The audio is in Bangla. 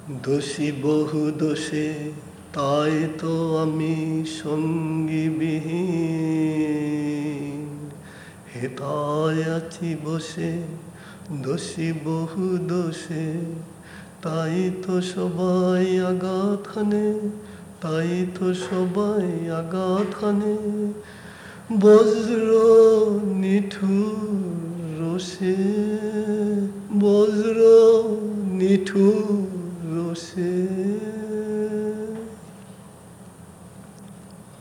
দোষী বহু দোষে তাই তো আমি সঙ্গীবিহীন হেতায় আছি বসে দোষী বহু দোষে তাই তো সবাই আঘাত হানে তাই তো সবাই আঘাত হানে বজ্র নিঠুর রোষে বজ্র নিঠুর রোষে